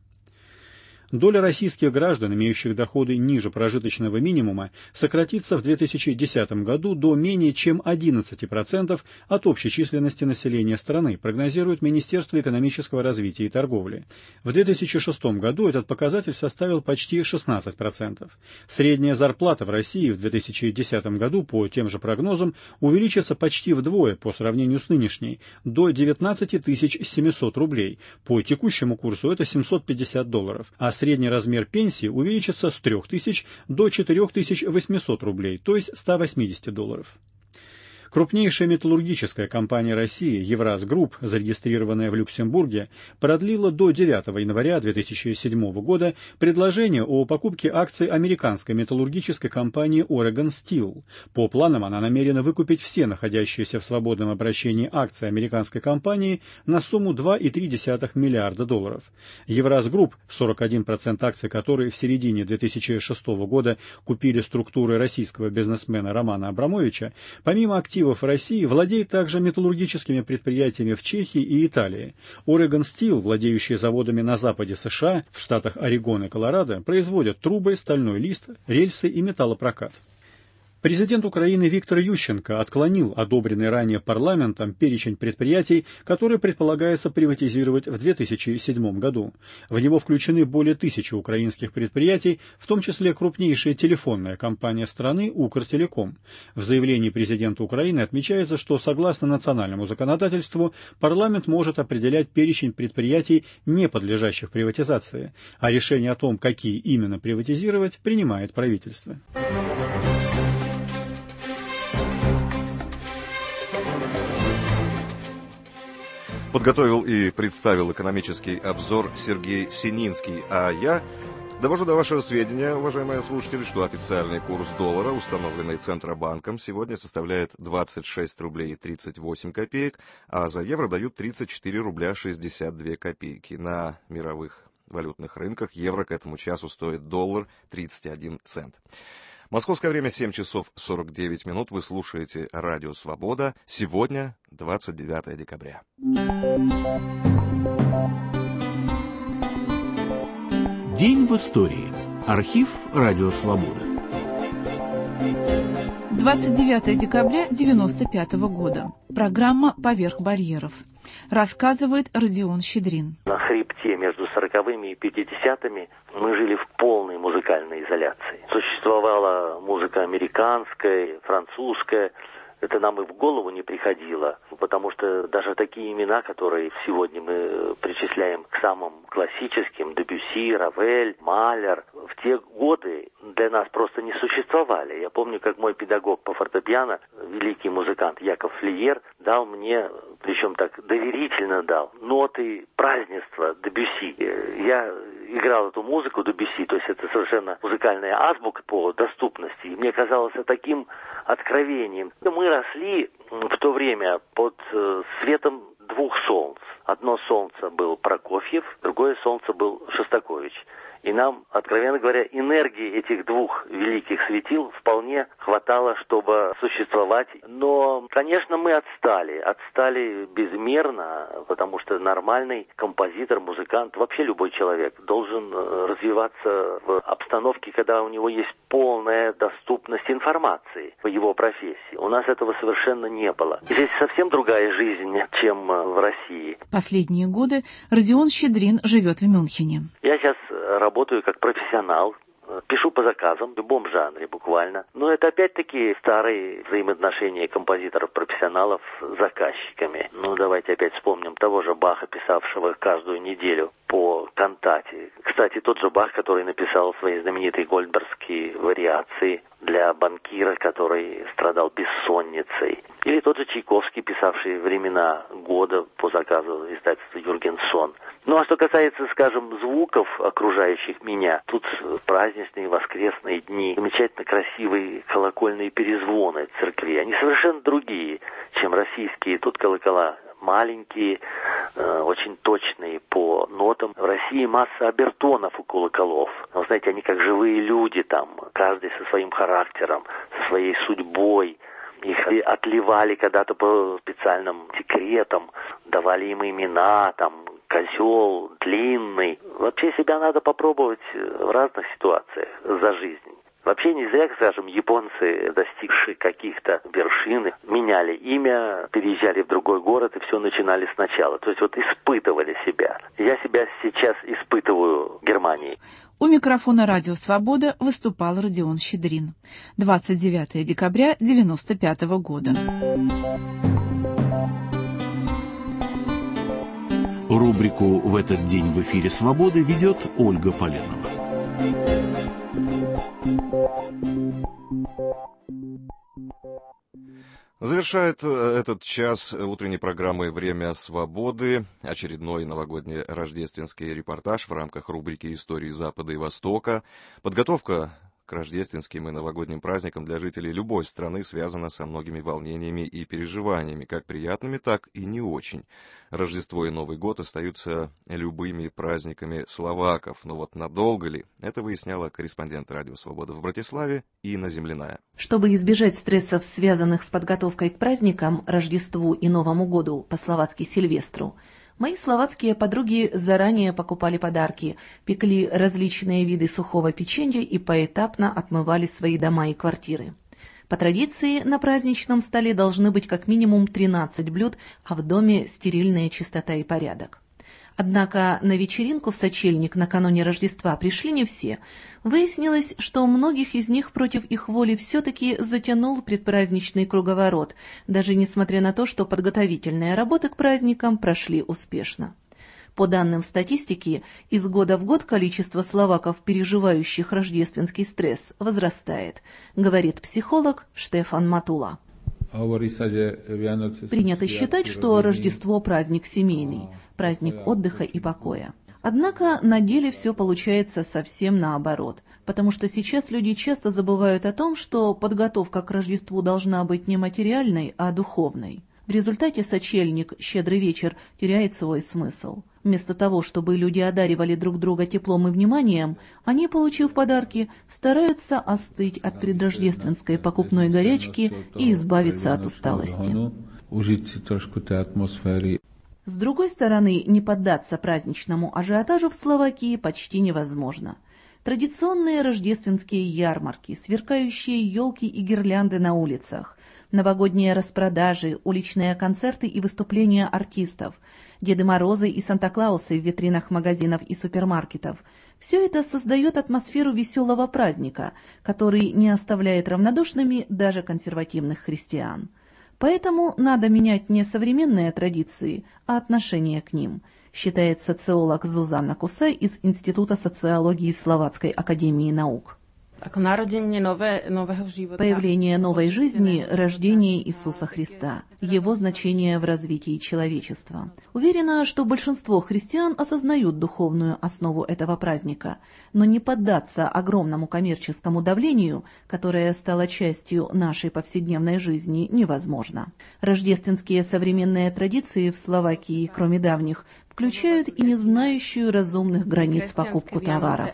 Доля российских граждан, имеющих доходы ниже прожиточного минимума, сократится в две тысячи десятом году до менее чем одиннадцати процентов от общей численности населения страны, прогнозирует Министерство экономического развития и торговли. В две тысячи шестом году этот показатель составил почти шестнадцать процентов. Средняя зарплата в России в две тысячи десятом году, по тем же прогнозам, увеличится почти вдвое по сравнению с нынешней, до девятнадцати тысяч семисот рублей. По текущему курсу это семьсот пятьдесят долларов, а средний размер пенсии увеличится с трёх тысяч до четырёх тысяч восьмисот рублей, то есть ста восьмидесяти долларов. Крупнейшая металлургическая компания России «Евраз Групп», зарегистрированная в Люксембурге, продлила до девятого января две тысячи седьмого года предложение о покупке акций американской металлургической компании Oregon Steel. По планам она намерена выкупить все находящиеся в свободном обращении акции американской компании на сумму два целых три десятых миллиарда долларов. «Евраз Групп», сорок один процент акций которой в середине две тысячи шестого года купили структуры российского бизнесмена Романа Абрамовича, помимо активов в России владеет также металлургическими предприятиями в Чехии и Италии. Oregon Steel, владеющий заводами на западе США, в штатах Орегон и Колорадо, производят трубы, стальной лист, рельсы и металлопрокат. Президент Украины Виктор Ющенко отклонил одобренный ранее парламентом перечень предприятий, которые предполагается приватизировать в две тысячи седьмом году. В него включены более тысячи украинских предприятий, в том числе крупнейшая телефонная компания страны «Укртелеком». В заявлении президента Украины отмечается, что согласно национальному законодательству парламент может определять перечень предприятий, не подлежащих приватизации, а решение о том, какие именно приватизировать, принимает правительство. Подготовил и представил экономический обзор Сергей Сининский, а я довожу до вашего сведения, уважаемые слушатели, что официальный курс доллара, установленный Центробанком, сегодня составляет двадцать шесть рублей тридцать восемь копеек, а за евро дают тридцать четыре рубля шестьдесят две копейки. На мировых валютных рынках евро к этому часу стоит доллар тридцать один цент. Московское время семь часов сорок девять минут. Вы слушаете Радио Свобода. Сегодня двадцать девятое декабря. День в истории. Архив Радио Свобода. двадцать девятое декабря девяносто пятого года. Программа «Поверх барьеров». Рассказывает Родион Щедрин. На хребте между сороковыми и пятидесятыми мы жили в полной музыкальной изоляции. Существовала музыка американская, французская. Это нам и в голову не приходило, потому что даже такие имена, которые сегодня мы причисляем к самым классическим, Дебюсси, Равель, Малер, в те годы для нас просто не существовали. Я помню, как мой педагог по фортепиано, великий музыкант Яков Флиер, дал мне, причем так доверительно дал, ноты празднества Дебюсси. Я играл эту музыку Дебюсси, то есть это совершенно музыкальная азбука по доступности. И мне казалось это таким откровением. Мы росли в то время под светом двух солнц. Одно солнце был Прокофьев, другое солнце был Шостакович. И нам, откровенно говоря, энергии этих двух великих светил вполне хватало, чтобы существовать. Но, конечно, мы отстали. Отстали безмерно, потому что нормальный композитор, музыкант, вообще любой человек должен развиваться в обстановке, когда у него есть полная доступность информации по его профессии. У нас этого совершенно не было. Здесь совсем другая жизнь, чем в России. Последние годы Родион Щедрин живет в Мюнхене. Я сейчас работаю как профессионал, пишу по заказам в любом жанре буквально. Но это опять-таки старые взаимоотношения композиторов-профессионалов с заказчиками. Ну, давайте опять вспомним того же Баха, писавшего каждую неделю по кантате. Кстати, тот же Бах, который написал свои знаменитые гольдбергские вариации для банкира, который страдал бессонницей. Или тот же Чайковский, писавший «Времена года» по заказу издательства Юргенсон. Ну, а что касается, скажем, звуков, окружающих меня, тут праздничные воскресные дни, замечательно красивые колокольные перезвоны церкви. Они совершенно другие, чем российские. Тут колокола маленькие, э, очень точные по нотам. В России масса обертонов у колоколов. Вы знаете, они как живые люди там, каждый со своим характером, со своей судьбой. Их отливали когда-то по специальным декретам, давали им имена, там, козел, длинный. Вообще себя надо попробовать в разных ситуациях за жизнь. Вообще не зря, скажем, японцы, достигшие каких-то вершин, меняли имя, переезжали в другой город и все начинали сначала. То есть вот испытывали себя. Я себя сейчас испытываю в Германии. У микрофона «Радио Свобода» выступал Родион Щедрин. двадцать девятого декабря девяносто пятого года. Рубрику «В этот день в эфире Свободы» ведет Ольга Поленова. Завершает этот час утренней программы «Время свободы» очередной новогодний рождественский репортаж в рамках рубрики «Истории Запада и Востока». Подготовка к рождественским и новогодним праздникам для жителей любой страны связана со многими волнениями и переживаниями, как приятными, так и не очень. Рождество и Новый год остаются любыми праздниками словаков, но вот надолго ли? Это выясняла корреспондент «Радио Свобода» в Братиславе Инна Земляная. Чтобы избежать стрессов, связанных с подготовкой к праздникам, Рождеству и Новому году, по-словацки Сильвестру, мои словацкие подруги заранее покупали подарки, пекли различные виды сухого печенья и поэтапно отмывали свои дома и квартиры. По традиции, на праздничном столе должны быть как минимум тринадцать блюд, а в доме стерильная чистота и порядок. Однако на вечеринку в сочельник накануне Рождества пришли не все. Выяснилось, что многих из них против их воли все-таки затянул предпраздничный круговорот, даже несмотря на то, что подготовительные работы к праздникам прошли успешно. По данным статистики, из года в год количество словаков, переживающих рождественский стресс, возрастает, говорит психолог Штефан Матула. Принято считать, что Рождество – праздник семейный, праздник отдыха и покоя. Однако на деле все получается совсем наоборот, потому что сейчас люди часто забывают о том, что подготовка к Рождеству должна быть не материальной, а духовной. В результате сочельник, щедрый вечер, теряет свой смысл. Вместо того, чтобы люди одаривали друг друга теплом и вниманием, они, получив подарки, стараются остыть от предрождественской покупной горячки и избавиться от усталости. С другой стороны, не поддаться праздничному ажиотажу в Словакии почти невозможно. Традиционные рождественские ярмарки, сверкающие елки и гирлянды на улицах, новогодние распродажи, уличные концерты и выступления артистов, Деды Морозы и Санта-Клаусы в витринах магазинов и супермаркетов – все это создает атмосферу веселого праздника, который не оставляет равнодушными даже консервативных христиан. Поэтому надо менять не современные традиции, а отношение к ним, считает социолог Зузанна Кусай из Института социологии Словацкой академии наук. Появление новой жизни – рождение Иисуса Христа, его значение в развитии человечества. Уверена, что большинство христиан осознают духовную основу этого праздника, но не поддаться огромному коммерческому давлению, которое стало частью нашей повседневной жизни, невозможно. Рождественские современные традиции в Словакии, кроме давних, включают и не знающую разумных границ покупку товаров.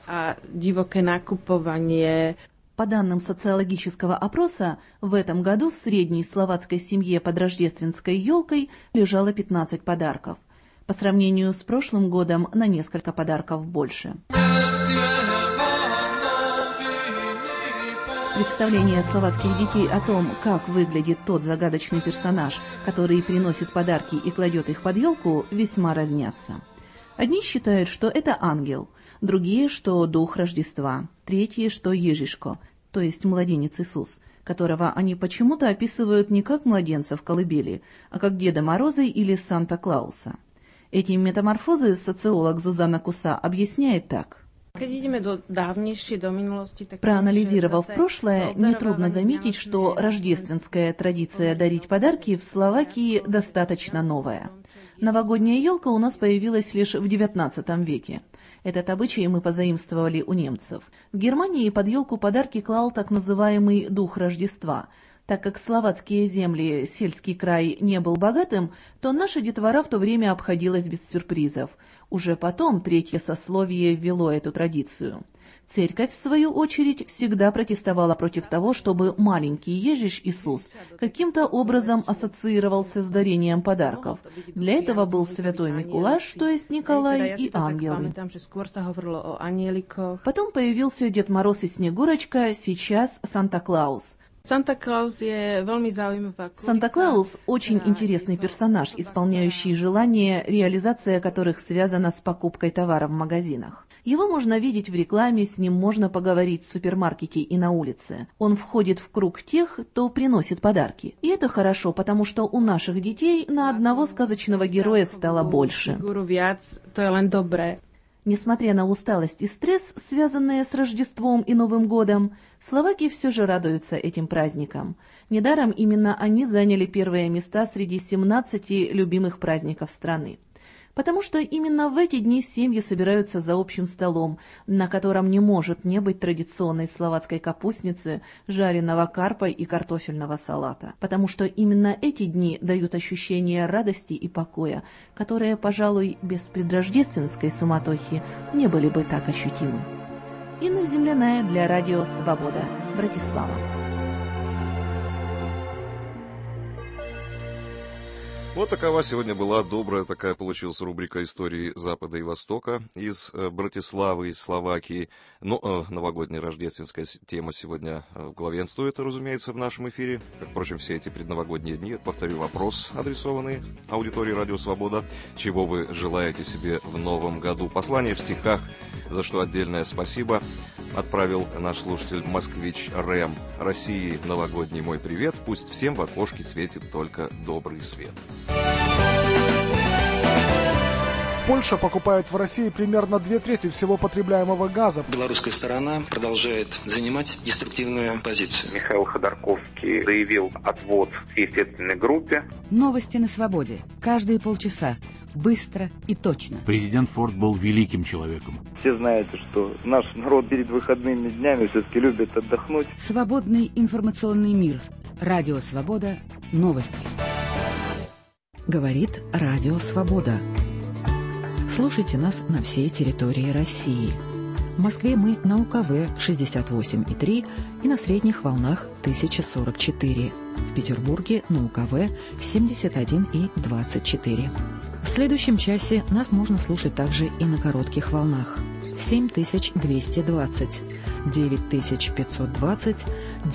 По данным социологического опроса, в этом году в средней словацкой семье под рождественской елкой лежало пятнадцать подарков. По сравнению с прошлым годом на несколько подарков больше. Представления словацких детей о том, как выглядит тот загадочный персонаж, который приносит подарки и кладет их под елку, весьма разнятся. Одни считают, что это ангел, другие, что дух Рождества, третьи, что Ежишко, то есть младенец Иисус, которого они почему-то описывают не как младенца в колыбели, а как Деда Мороза или Санта-Клауса. Эти метаморфозы социолог Зузанна Куса объясняет так. Проанализировав прошлое, нетрудно заметить, что рождественская традиция дарить подарки в Словакии достаточно новая. Новогодняя елка у нас появилась лишь в девятнадцатом веке. Этот обычай мы позаимствовали у немцев. В Германии под елку подарки клал так называемый дух Рождества. Так как словацкие земли, сельский край, не был богатым, то наша детвора в то время обходилась без сюрпризов. Уже потом третье сословие ввело эту традицию. Церковь, в свою очередь, всегда протестовала против того, чтобы маленький Ежиш Иисус каким-то образом ассоциировался с дарением подарков. Для этого был святой Микулаш, то есть Николай, и ангелы. Потом появился Дед Мороз и Снегурочка, сейчас Санта-Клаус. Санта-Клаус очень интересный персонаж, исполняющий желания, реализация которых связана с покупкой товара в магазинах. Его можно видеть в рекламе, с ним можно поговорить в супермаркете и на улице. Он входит в круг тех, кто приносит подарки. И это хорошо, потому что у наших детей на одного сказочного героя стало больше. Несмотря на усталость и стресс, связанные с Рождеством и Новым годом, словаки все же радуются этим праздникам. Недаром именно они заняли первые места среди семнадцати любимых праздников страны. Потому что именно в эти дни семьи собираются за общим столом, на котором не может не быть традиционной словацкой капустницы, жареного карпа и картофельного салата. Потому что именно эти дни дают ощущение радости и покоя, которые, пожалуй, без предрождественской суматохи не были бы так ощутимы. Инна Земляная для Радио Свобода, Братислава. Вот такова сегодня была добрая такая получилась рубрика истории Запада и Востока из э, Братиславы, из Словакии. Но э, новогодняя рождественская тема сегодня э, главенствует, разумеется, в нашем эфире. Как, впрочем, все эти предновогодние дни. Повторю вопрос, адресованный аудитории Радио Свобода. Чего вы желаете себе в новом году? Послание в стихах, за что отдельное спасибо, отправил наш слушатель москвич Рэм. России новогодний мой привет. Пусть всем в окошке светит только добрый свет. Польша покупает в России примерно две трети всего потребляемого газа. Белорусская сторона продолжает занимать деструктивную позицию. Михаил Ходорковский заявил отвод всей следственной группе. Новости на свободе. Каждые полчаса. Быстро и точно. Президент Форд был великим человеком. Все знают, что наш народ перед выходными днями все-таки любит отдохнуть. Свободный информационный мир. Радио Свобода. Новости. Говорит Радио Свобода. Слушайте нас на всей территории России. В Москве мы на У К В шестьдесят восемь и три и на средних волнах тысяча сорок четыре. В Петербурге на У К В семьдесят один и двадцать четыре. В следующем часе нас можно слушать также и на коротких волнах. семь тысяч двести двадцать, девять тысяч пятьсот двадцать,